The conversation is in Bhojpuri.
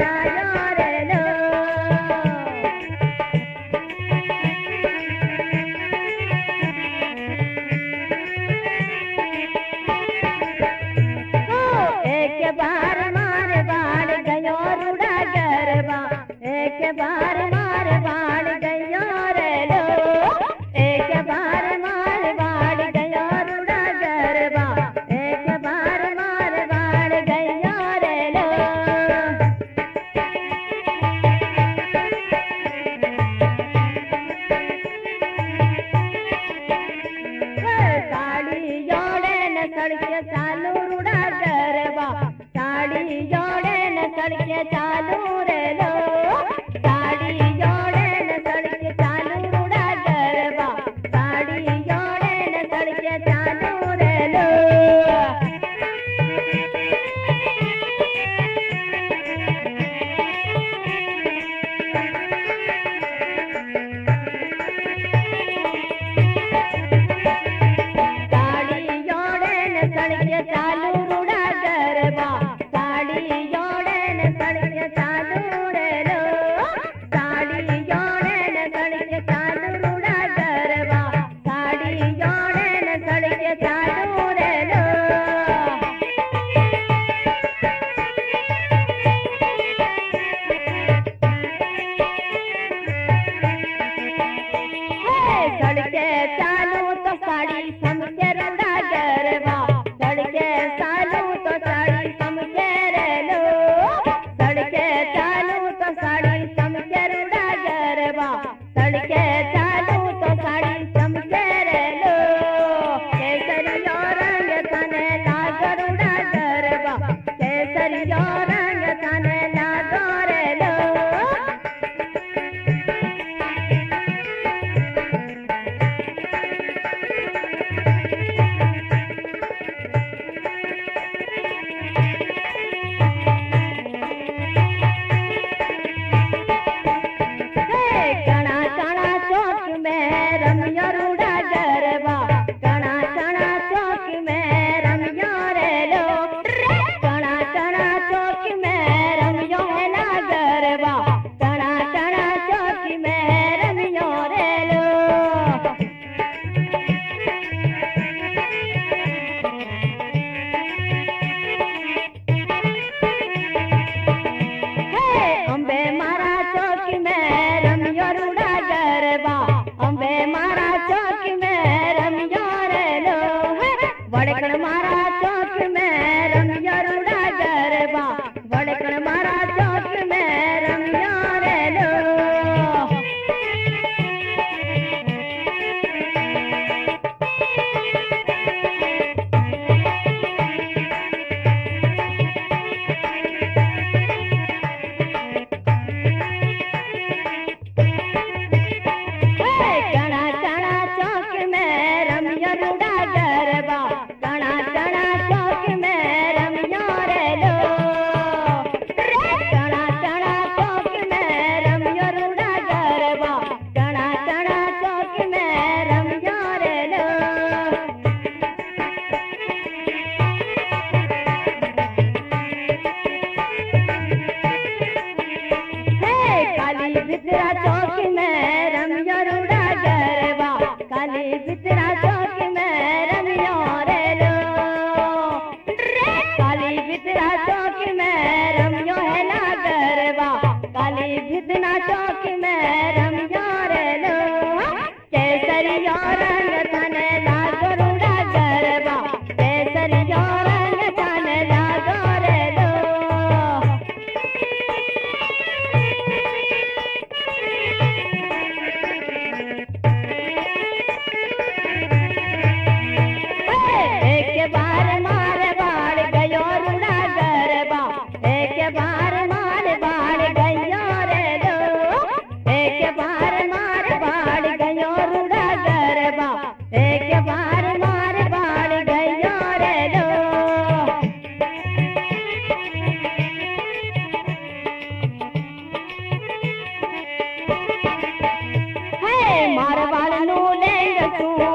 लायो रे लो एक बार मार बाड़ गयो रूड़ा गरबा एक बार मार बाड़ गयो रे लो एक बार मार बाड़ गयो रूड़ा गरबा एक बार मार बाड़ गयो रे लो साड़ी जोड़े न सड़के चालू रूड़ा गरबा साड़ी जोड़े न सड़के चालू रे लो साड़ी जोड़े न सड़के चालू रूड़ा गरबा साड़ी जोड़े न सड़के चालू रे लो साड़ी जोड़े न सड़के चालू रूड़ा गरबा साड़ी जोड़े न सड़के चालू रे लो साड़ी जोड़े न सड़के चालू रूड़ा गरबा साड़ी जोड़े न सड़के चालू रे लो सड़के चालू तो साड़ी समझे रूड़ा गरबा सड़के चालू तो साड़ी समझे रे लो सड़के चालू तो साड़ी समझे रूड़ा गरबा सड़के चालू तो साड़ी समझे रे लो केसरियो रंग तने लाग रूड़ा गरबा केसरियो रंग तने लागो रे लो कणा कणा चौक में रमियो रूड़ा गरबा कणा कणा चौक में रमियो रे लो कणा कणा चौक में रमियो है ना गरबा कणा कणा चौक में रमियो रे लो अंबे मारा चौक में रमियो रूड़ा गरबा अंबे मारा चौक में रमियो रे लो वड़कण मारा चौक में रमियो रूड़ा गरबा वड़कण मारा चौक में रमियो रे लो कणा कणा चौक में रमियो रूड़ा गरबा कणा कणा चौक में रमियो रे लो कणा कणा चौक में रमियो रूड़ा गरबा कणा कणा चौक में रमियो रे लो काली भितरा चौक में रमियो रूड़ा गरबा काली भितरा चौक में रमियो रे लो काली भितरा चौक में रमियो है ना गरबा काली भितना चौक में रमियो रे लो केसरियो रंग तने लागो रूड़ा गरबा केसरियो रंग तने लागो रे लो एक बार मार बाड़ गयो रूड़ा गरबा एक बार मार बाड़ गयो रे लो एक बार मार बाड़ गयो रूड़ा गरबा एक बार मार बाड़ गयो रे लो मार बाड़ नू लेंग तू